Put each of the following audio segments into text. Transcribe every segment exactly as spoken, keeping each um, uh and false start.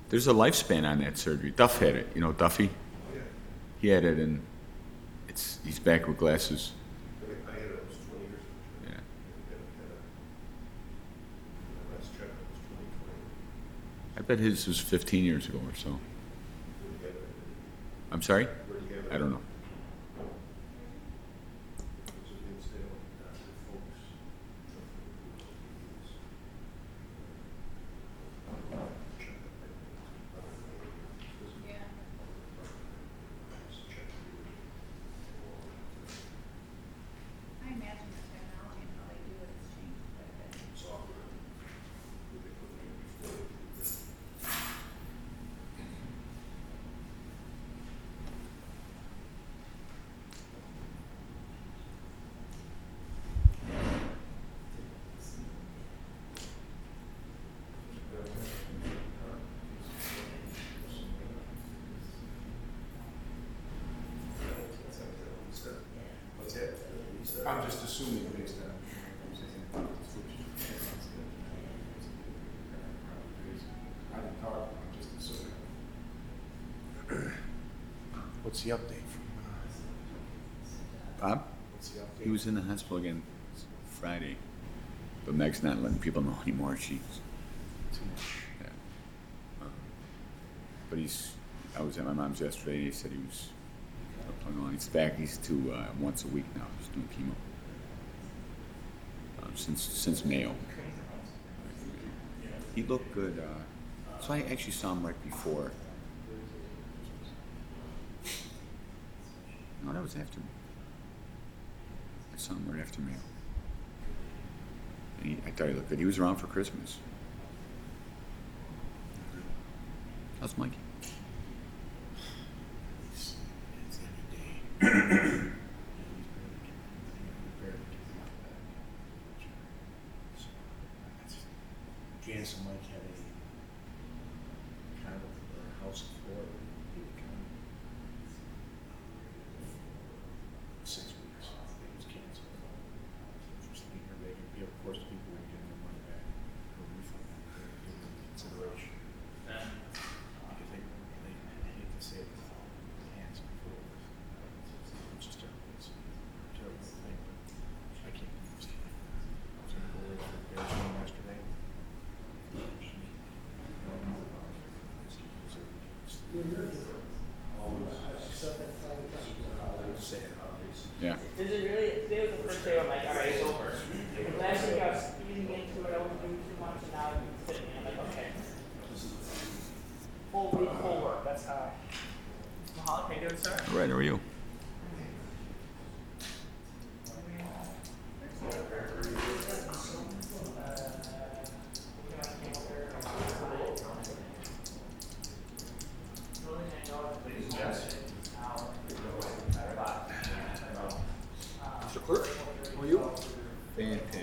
there's a lifespan on that surgery. Duff had it, you know, Duffy? He had it, and it's he's back with glasses. I had it almost twenty years ago. Yeah. My last check was twenty twenty. I bet his was fifteen years ago or so. I'm sorry? Where do you have it? I don't know. It's in Hinsdale, Doctor Folks. I imagine the technology and how they do it has changed quite a bit. Software. They put it in before. What's that? I'm just assuming based on. I didn't talk, I'm just assuming. What's the update from, uh, Bob? what's the update? He was in the hospital again Friday. But Meg's not letting people know anymore. She's, Too much. yeah. Um, But he's, I was at my mom's yesterday, he said he was plugging on. He's back, he's to uh, once a week now, he's doing chemo. Um, since, since Mayo. He looked good, uh, so I actually saw him right before. No, that was after. I saw him right after Mayo. And he, I thought he looked good. He was around for Christmas. How's Mikey? It's, it's any day. Janice and Mike had a kind of a house of Florida. Six weeks. It was canceled. Just leaving her vacant. Of course, people were getting their money back. Or refund. They were giving them consideration. Because they, they, I hate to say it, the hands are full. It's just terrible. It's a terrible thing. I can't understand. I was gonna go over to the bear show yesterday. Yeah. Is it really, today was the first day I'm like, all right, it's over. Last week I was easing into it, I was doing too much, and now I'm sitting there, I'm like, okay. Full week, full work, that's how I. Mahalik, how you doing, sir? All right, how are you? Mister Clerk, how are you? Fantastic.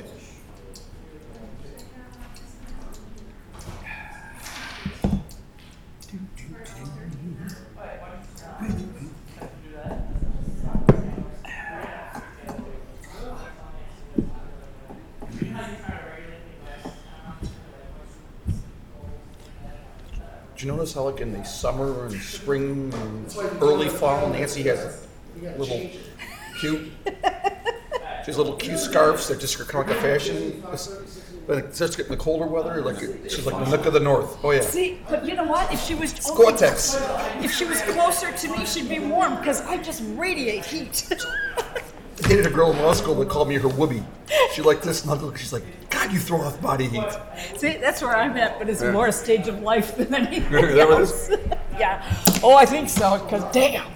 Did you notice how like in the summer and spring and early fall, Nancy has a little cute, she has little cute scarves that just are kind of like a fashion. But it starts getting the colder weather, like she's like the nook of the north. Oh yeah. See, but you know what? If she was Gore-Tex. if she was closer to me, she'd be warm because I just radiate heat. I dated a girl in law school that called me her whoopee. She liked this and other. She's like, God, you throw off body heat. See, that's where I'm at, but it's Yeah. more a stage of life than anything Is that what it else. Yeah. Oh, I think so. Because damn.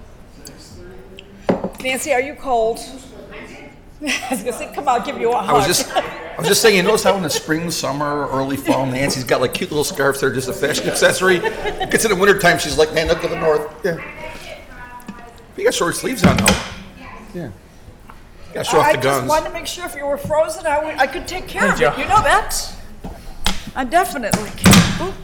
Nancy, are you cold? I was gonna say, come on, I'll give you a hug. I was just, I was just saying. You notice how in the spring, summer, early fall, Nancy's got like cute little scarves that are just a fashion accessory. Gets in the wintertime, she's like, man, look to the north. Yeah. You got short sleeves on though. Yeah. Got to show off I the just guns. wanted to make sure if you were frozen, I, would, I could take care of it. You know that? I definitely can. Ooh.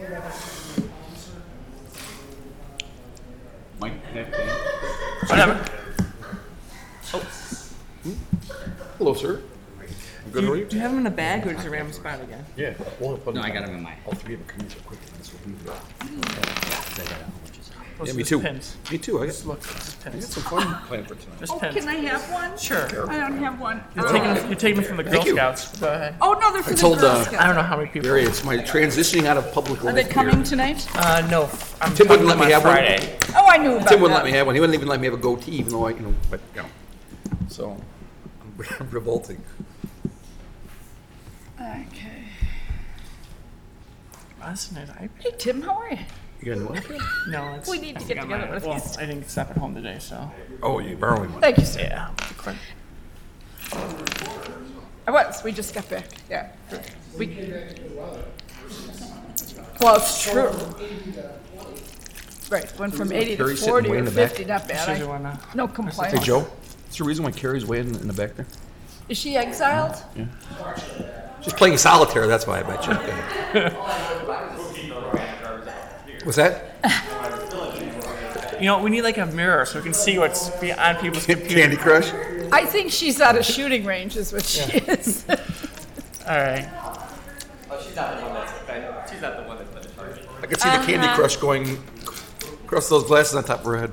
Mike, have Dan? Whatever. Hello, sir. Good, how are you? Do you have them in a bag or just a random spot again? Yeah. We'll put No, them I got down. them in my. All three of them come in so quick, and this will be there. Those Yeah, are me just too. Pins. Me too. I got, Just look, just I got pins. some fun planned for tonight. Just Oh, pins. can I have one? Sure. I don't have one. You're Uh, taking, you're taking them from the Girl Thank you. Scouts. Go ahead. Oh, no, they're for the told, Girl uh, Scouts. I don't know how many people. Barry, it's my transitioning out of public life Are they here. coming tonight? Uh, no. I'm Tim wouldn't talking let me about have one. Friday. Oh, I knew about Tim wouldn't that. let me have one. He wouldn't even let me have a goatee, even though I, you know, but, you know. So, I'm revolting. Okay. Last night I. Hey, Tim, how are you? You gonna what? No, it's. We need to I get got together my- with well, these. I didn't stop at home today, so. Oh, you're borrowing one. Thank you, sir. Yeah. I was, we just got back, yeah. We. Well, it's true. Right, went from eighty to Carrie's sitting forty way or in the back. fifty, not bad. She's I- the one, uh, No Hey, complaints. Joe, is there a reason why Carrie's way in, in the back there? Is she exiled? She's playing solitaire, that's why I bet you. What's that? You know, we need like a mirror so we can see what's be- on people's computers. Candy Crush? I think she's out of shooting range is what she is. All right. Oh, she's not the one that's. She's not the one that's been charged. I could see the Candy Uh-huh. Crush going across those glasses on top of her head.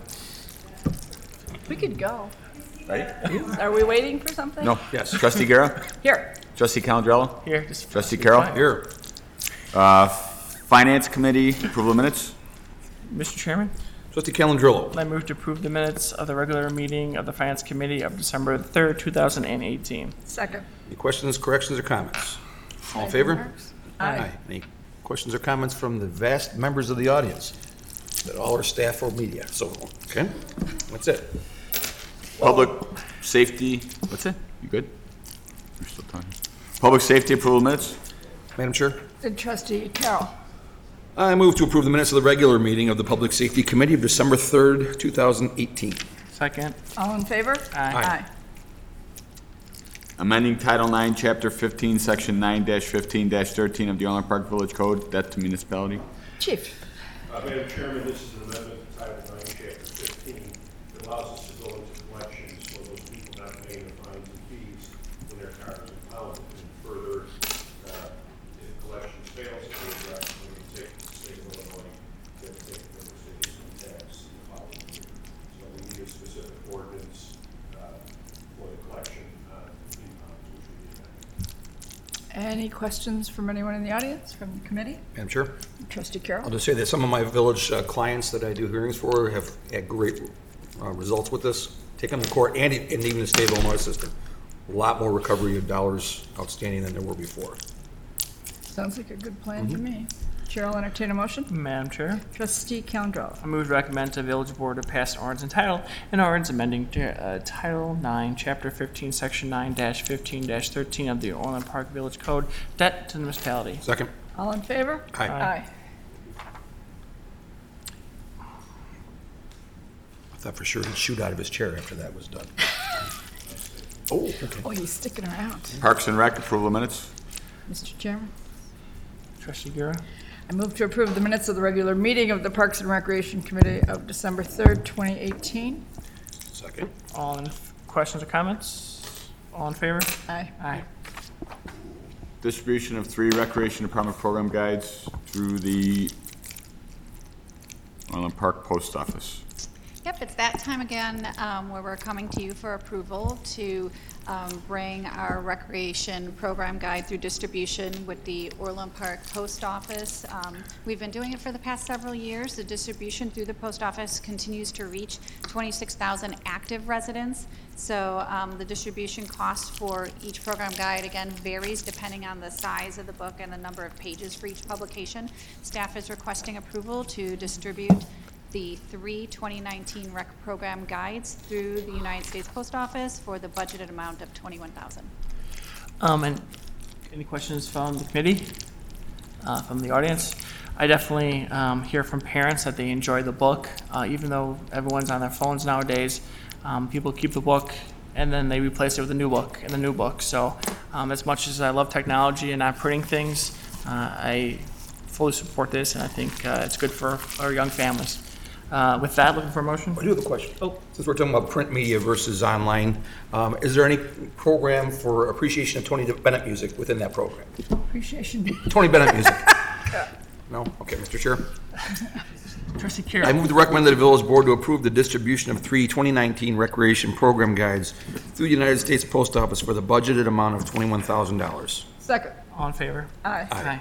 We could go. Ready? Are we waiting for something? No. Yes. Trustee Guerra? Here. Trustee Calandrello? Here, just. Trustee Carroll? Here. Uh, Finance Committee, approval of minutes? Mister Chairman, Trustee Calandrillo. I move to approve the minutes of the regular meeting of the Finance Committee of December third, two thousand eighteen. Second. Any questions, corrections, or comments? All in favor? Aye. Any questions or comments from the vast members of the audience? That all our staff or media, so, okay, that's it. Public Safety, what's it? You good? You're still talking. Public Safety, approval of minutes? Madam Chair? And Trustee Carroll. I move to approve the minutes of the regular meeting of the Public Safety Committee of December third, two thousand eighteen. Second. All in favor? Aye. Aye. Amending Title nine, Chapter fifteen, Section nine fifteen thirteen of the Orland Park Village Code, debt to municipality. Chief. Uh, Madam Chairman, this is an amendment to Title nine, Chapter fifteen, that allows us to go into collections for those people not paying their fines and fees when their car is impounded. And further, uh, if collections fails, they address when they take the state of Illinois, they take it from the city's tax the following year. So we need a specific ordinance uh, for the collection on impounds, which we did not. Any questions from anyone in the audience, from the committee? Madam Chair? Trustee I'll Carroll. just say that some of my village uh, clients that I do hearings for have had great uh, results with this. Take them to court, and, e- and even the state of Illinois system. A lot more recovery of dollars outstanding than there were before. Sounds like a good plan to me. Chair will entertain a motion. Madam Chair, Trustee Calandrello. I move to recommend to the village board to pass an ordinance entitled, an ordinance amending uh, Title nine, Chapter fifteen, Section nine fifteen thirteen of the Orland Park Village Code, debt to the municipality. Second? All in favor? Aye. Aye. I thought for sure he'd shoot out of his chair after that was done. Oh, okay. Oh, he's sticking around. Parks and Rec, approval of minutes? Mister Chairman. Trustee Guerra. I move to approve the minutes of the regular meeting of the Parks and Recreation Committee of December third, twenty eighteen. Second? All in, questions or comments? All in favor? Aye. Aye. Distribution of three Recreation Department program guides through the Orland Park Post Office. Yep, it's that time again um, where we're coming to you for approval to um, bring our recreation program guide through distribution with the Orland Park Post Office. Um, We've been doing it for the past several years. The distribution through the post office continues to reach twenty-six thousand active residents. So um, the distribution cost for each program guide, again, varies depending on the size of the book and the number of pages for each publication. Staff is requesting approval to distribute the three twenty nineteen rec program guides through the United States Post Office for the budgeted amount of twenty-one thousand dollars. Um, and any questions from the committee, uh, from the audience? I definitely um, hear from parents that they enjoy the book, uh, even though everyone's on their phones nowadays. Um, people keep the book and then they replace it with a new book and a new book. So um, as much as I love technology and not printing things, uh, I fully support this, and I think uh, it's good for our young families. Uh, With that, looking for a motion? I do have a question. Oh. Since we're talking about print media versus online, um, is there any program for appreciation of Tony Bennett music within that program? Appreciation. Tony Bennett music? No? Okay, Mister Chair. Trustee I Kira. move to recommend to the village board to approve the distribution of three twenty nineteen recreation program guides through the United States Post Office for the budgeted amount of twenty-one thousand dollars. Second. All in favor? Aye. Aye.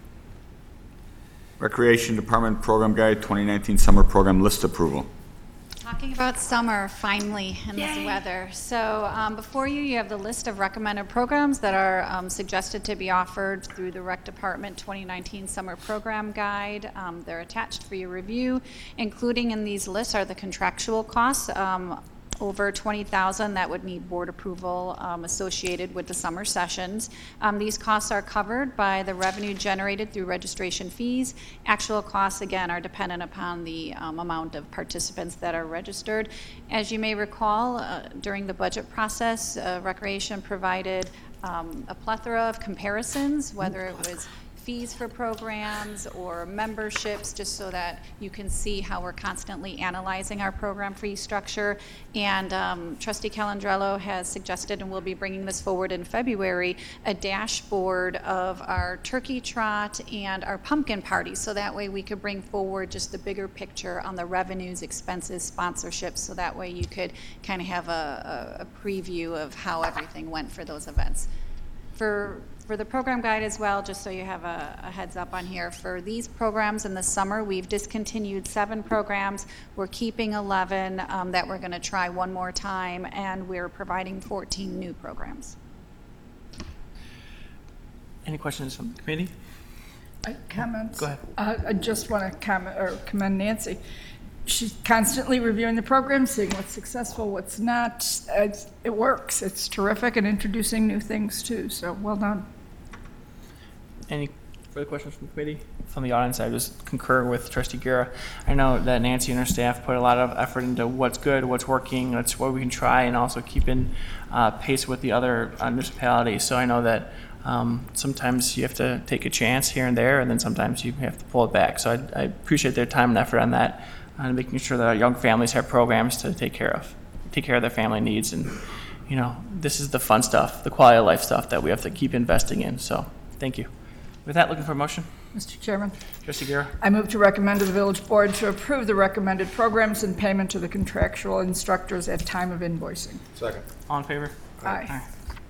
Recreation Department Program Guide twenty nineteen Summer Program List Approval. Talking about summer, finally, in this weather. So um, before you, you have the list of recommended programs that are um, suggested to be offered through the Rec Department twenty nineteen Summer Program Guide. Um, They're attached for your review. Including in these lists are the contractual costs. Um, over twenty thousand that would need board approval um, associated with the summer sessions. Um, these costs are covered by the revenue generated through registration fees. Actual costs, again, are dependent upon the um, amount of participants that are registered. As you may recall, uh, during the budget process, uh, Recreation provided um, a plethora of comparisons, whether it was fees for programs or memberships, just so that you can see how we're constantly analyzing our program fee structure. And um, Trustee Calandrello has suggested, and we'll be bringing this forward in February, a dashboard of our turkey trot and our pumpkin party, so that way we could bring forward just the bigger picture on the revenues, expenses, sponsorships, so that way you could kind of have a, a, a preview of how everything went for those events. For For the program guide as well, just so you have a, a heads up on here, for these programs in the summer, we've discontinued seven programs. We're keeping eleven um, that we're going to try one more time, and we're providing fourteen new programs. Any questions from the committee? I comments. Go ahead. Uh, I just want to comment or commend Nancy. She's constantly reviewing the program, seeing what's successful, what's not. It's, it works. It's terrific, and introducing new things too. So well done. Any further questions from the committee? From the audience, I just concur with Trustee Guerra. I know that Nancy and her staff put a lot of effort into what's good, what's working, that's what we can try, and also keeping uh, pace with the other uh, municipalities. So I know that um, sometimes you have to take a chance here and there, and then sometimes you have to pull it back. So I, I appreciate their time and effort on that, and making sure that our young families have programs to take care of, take care of their family needs. And, you know, this is the fun stuff, the quality of life stuff that we have to keep investing in. So thank you. With that, looking for a motion? Mister Chairman, Trustee Guerra. I move to recommend to the village board to approve the recommended programs and payment to the contractual instructors at time of invoicing. Second. All in favor? Aye.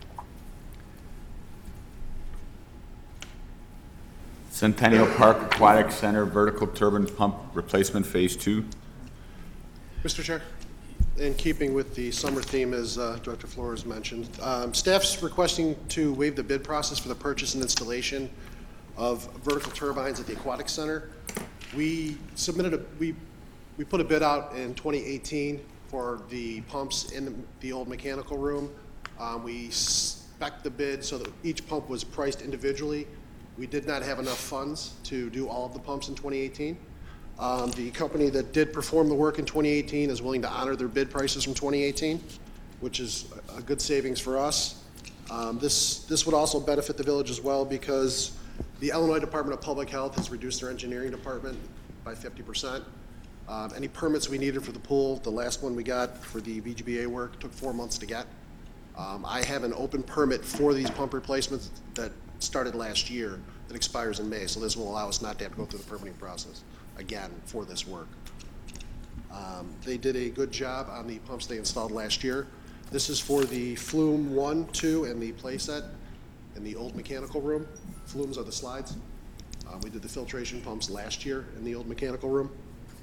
Centennial Park Aquatic Center Vertical Turbine Pump Replacement Phase Two. Mister Chair, in keeping with the summer theme, as uh, Director Flores mentioned, um, staff's requesting to waive the bid process for the purchase and installation of vertical turbines at the Aquatic Center. We submitted a, we, we put a bid out in twenty eighteen for the pumps in the, the old mechanical room. Um, we spec'd the bid so that each pump was priced individually. We did not have enough funds to do all of the pumps in twenty eighteen. Um, the company that did perform the work in twenty eighteen is willing to honor their bid prices from twenty eighteen, which is a good savings for us. Um, this, this would also benefit the village as well, because the Illinois Department of Public Health has reduced their engineering department by fifty percent. Um, any permits we needed for the pool, the last one we got for the V G B A work took four months to get. Um, I have an open permit for these pump replacements that started last year that expires in May, so this will allow us not to have to go through the permitting process again for this work. Um, they did a good job on the pumps they installed last year. This is for the Flume one, two, and the playset in the old mechanical room. Flumes are the slides. Uh, we did the filtration pumps last year in the old mechanical room.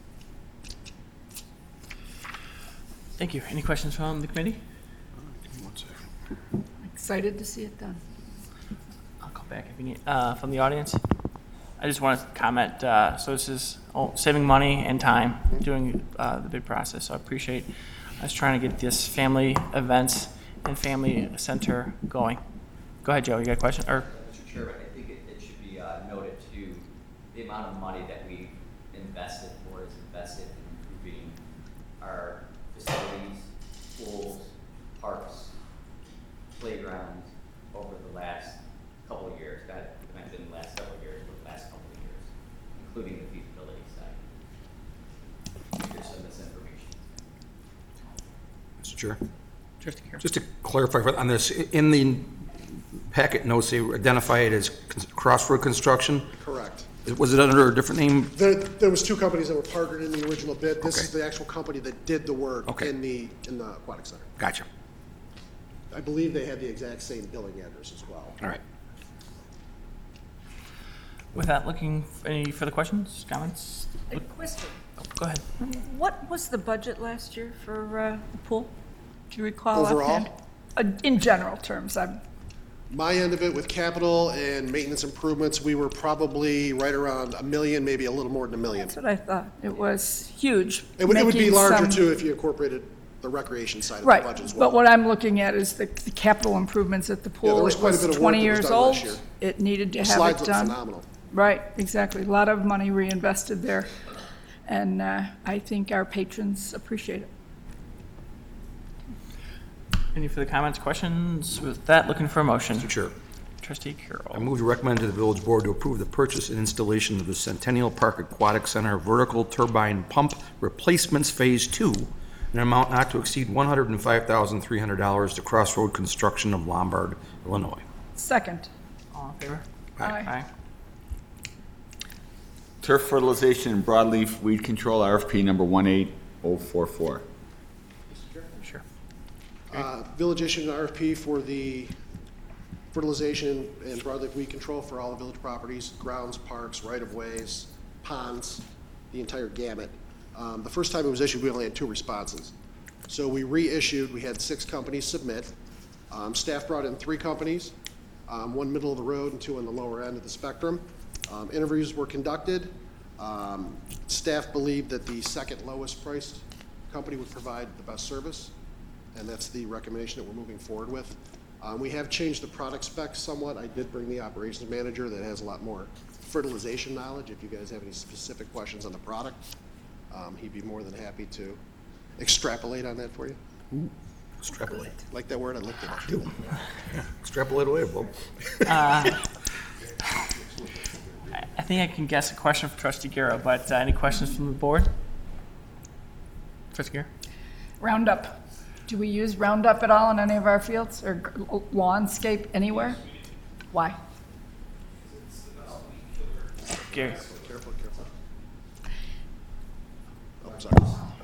Thank you. Any questions from the committee? One second. Excited to see it done. I'll come back if you need. Uh, from the audience? I just want to comment, uh, so this is oh, saving money and time doing uh, the bid process, so I appreciate us trying to get this family events and family center going. Go ahead, Joe, you got a question? Or Mister Chairman, I think it, it should be uh, noted too, the amount of money that we've invested or is invested in improving our facilities, schools, parks, playgrounds over the last couple of years. That might have been the last several years, but the last couple of years, including the feasibility side. Chair. Trustee Carroll. Just to clarify for- on this, in the packet notes, they identify it as Con- Crossroad Construction. Correct. Was it under a different name? There, there was two companies that were partnered in the original bid. This Okay. is the actual company that did the work Okay. in the, in the aquatic center. Gotcha. I believe they had the exact same billing address as well. All right. With that, looking, for any further questions, comments? A question. Go ahead. What was the budget last year for uh, the pool? Do you recall? Overall? offhand? Uh, In general terms, I'm, My end of it with capital and maintenance improvements, we were probably right around a million, maybe a little more than a million. that's what I thought. It was huge. It would, it would be making larger some- too if you incorporated the recreation side of the Right, budget as well. but what I'm looking at is the, the capital improvements at the there pool. was It quite a was bit of work twenty that was years done old. last year. It needed to The have slides it look done. phenomenal. Right, exactly. A lot of money reinvested there. And uh, I think our patrons appreciate it. Any further comments, questions? With that, looking for a motion. Mister Chair. Trustee I Carroll. move to recommend to the village board to approve the purchase and installation of the Centennial Park Aquatic Center vertical turbine pump replacements Phase Two in an amount not to exceed one hundred and five thousand three hundred dollars to Crossroad Construction of Lombard, Illinois. Second. All in favor? Aye. Turf fertilization and broadleaf weed control, R F P number one eight oh four four. Sure. Uh, Village issued an R F P for the fertilization and broadleaf weed control for all the village properties, grounds, parks, right-of-ways, ponds, the entire gamut. Um, The first time it was issued, we only had two responses. So we reissued, we had six companies submit. Um, Staff brought in three companies, um, one middle of the road and two on the lower end of the spectrum. Um, Interviews were conducted. Um, Staff believed that the second lowest priced company would provide the best service, and that's the recommendation that we're moving forward with. Um, we have changed the product specs somewhat. I did bring the operations manager that has a lot more fertilization knowledge. If you guys have any specific questions on the product, um, he'd be more than happy to extrapolate on that for you. Extrapolate. Like that word? I looked it up. Extrapolate away, Bob. I I think I can guess a question for Trustee Garrow, but uh, any questions from the board? Trustee Garrow? Roundup. Do we use Roundup at all in any of our fields or g- lawnscape anywhere? Why? Gary? Careful, careful. Oh, sorry.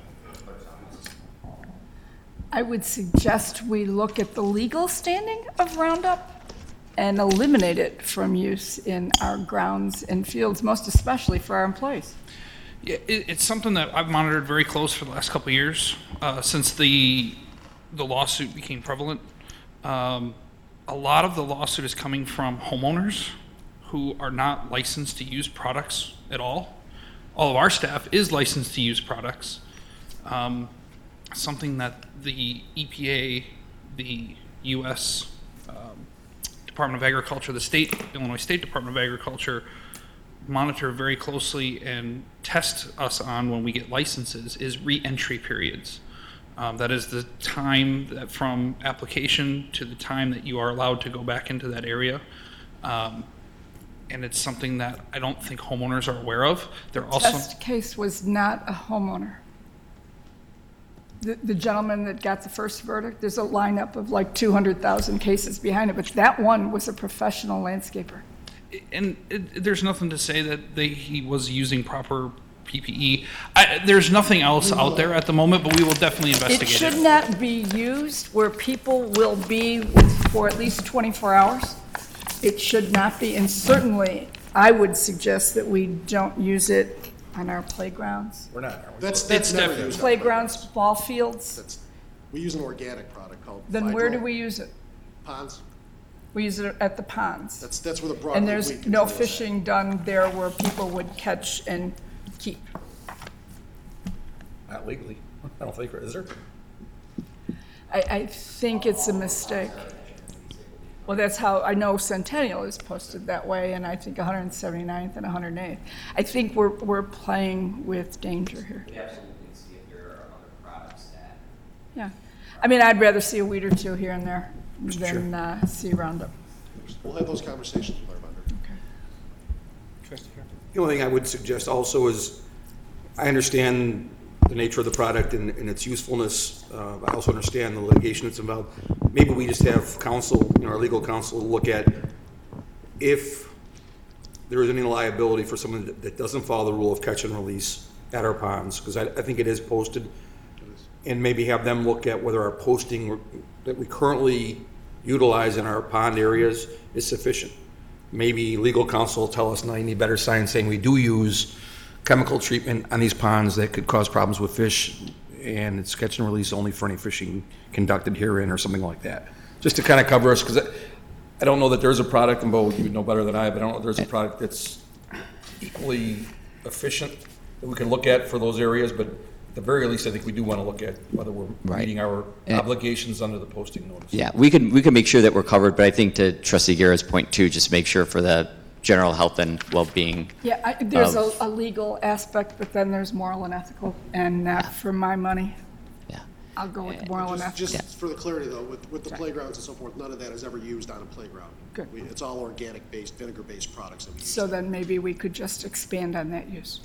I would suggest we look at the legal standing of Roundup and eliminate it from use in our grounds and fields, most especially for our employees. Yeah, it, it's something that I've monitored very close for the last couple of years, uh, since the the lawsuit became prevalent. Um, a lot of the lawsuit is coming from homeowners who are not licensed to use products at all. All of our staff is licensed to use products. Um, something that the E P A, the U S um, Department of Agriculture, the state, Illinois State Department of Agriculture, monitor very closely and test us on when we get licenses is re-entry periods. Um, that is the time that from application to the time that you are allowed to go back into that area. Um, and it's something that I don't think homeowners are aware of. They're also Test case was not a homeowner. The, the gentleman that got the first verdict, there's a lineup of like two hundred thousand cases behind it, but that one was a professional landscaper. and it, there's nothing to say that they, he was using proper P P E. I, there's nothing else out there at the moment, but we will definitely It investigate should it. not be used where people will be for at least twenty-four hours. It should not be, and certainly, I would suggest that we don't use it on our playgrounds. We're not, are we? That's, that's It's never definitely- used. Playgrounds, ball fields, That's, we use an organic product called. then where do Fidrol. we use it? Ponds. We use it at the ponds. That's, that's where the broadleaf And weed there's control no is at. fishing done there where people would catch and keep. Not legally. I don't think, is there? I, I think it's a mistake. Well, that's how, I know Centennial is posted that way, and I think one hundred seventy-ninth and one hundred eighth. I think we're, we're playing with danger here. We absolutely see if there are other products that Yeah. I mean, I'd rather see a weed or two here and there than uh, see Roundup. We'll have those conversations with our vendor. The only thing I would suggest also is, I understand the nature of the product and, and its usefulness. Uh, I also understand the litigation that's involved. Maybe we just have counsel, you know, our legal counsel, look at if there is any liability for someone that, that doesn't follow the rule of catch and release at our ponds, because I, I think it is posted, and maybe have them look at whether our posting that we currently utilize in our pond areas is sufficient. Maybe legal counsel will tell us, no, you need better science saying we do use chemical treatment on these ponds that could cause problems with fish, and it's catch and release only for any fishing conducted herein or something like that. Just to kind of cover us, because I, I don't know that there's a product, and Bo, you would know better than I, but I don't know if there's a product that's equally efficient that we can look at for those areas, but at the very least, I think we do want to look at whether we're Right. meeting our And- obligations under the posting notice. Yeah, we can, we can make sure that we're covered, but I think to Trustee Guerra's point too, just make sure for the general health and well-being. Yeah, I, there's a, Of- a legal aspect, but then there's moral and ethical, and uh, for my money, Yeah. I'll go with moral and Just, ethical. just for the clarity though, with, with the playgrounds and so forth, none of that is ever used on a playground. Good. We- It's all organic-based, vinegar-based products that we use. So then maybe we could just expand on that use.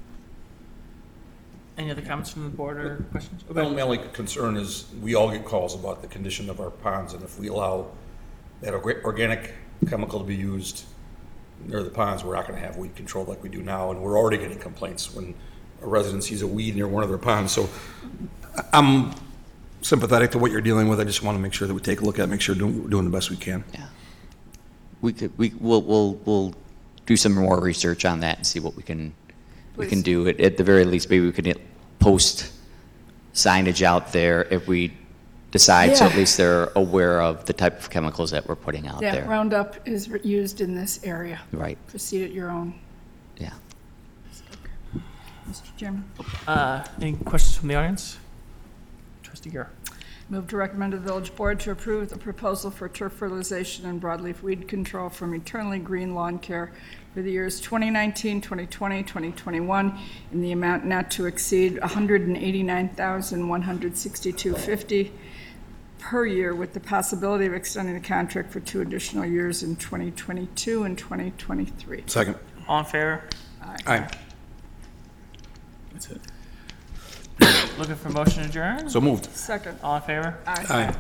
Any other comments from the board or questions? My only- my only concern is, we all get calls about the condition of our ponds, and if we allow that orga- organic chemical to be used near the ponds, we're not gonna have weed control like we do now, and we're already getting complaints when a resident sees a weed near one of their ponds, so I- I'm sympathetic to what you're dealing with. I just wanna make sure that we take a look at it, make sure we're doing, we're doing the best we can. Yeah. We could, we, we'll, we'll, we'll do some more research on that and see what we can, we can Please. do. At, at the very least, maybe we could post signage out there if we decide, so at Yeah. least they're aware of the type of chemicals that we're putting out Yeah, there. Roundup is re- used in this area. Right, Proceed at your own. yeah. Mister Chairman. Uh, any questions from the audience? Trustee Guerra. Move to recommend to the village board to approve the proposal for turf fertilization and broadleaf weed control from Eternally Green Lawn Care for the years twenty nineteen, twenty twenty, twenty twenty-one in the amount not to exceed one hundred eighty-nine thousand, one hundred sixty-two fifty per year, with the possibility of extending the contract for two additional years in twenty twenty-two and twenty twenty-three. Second. All in favor? Aye. That's it. Looking for motion to adjourn? So moved. Second. All in favor? Aye.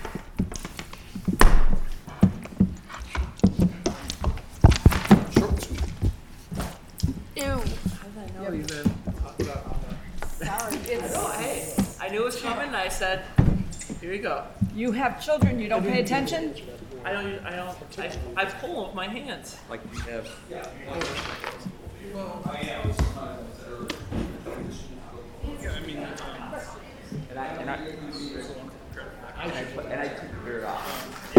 Short and sweet. Ew. Hey, I knew it was coming, and I said, here you go. You have children, you don't pay attention? I don't, I don't, I, I pull with my hands. Like we have. And I, and I, and I, put- and I took her off.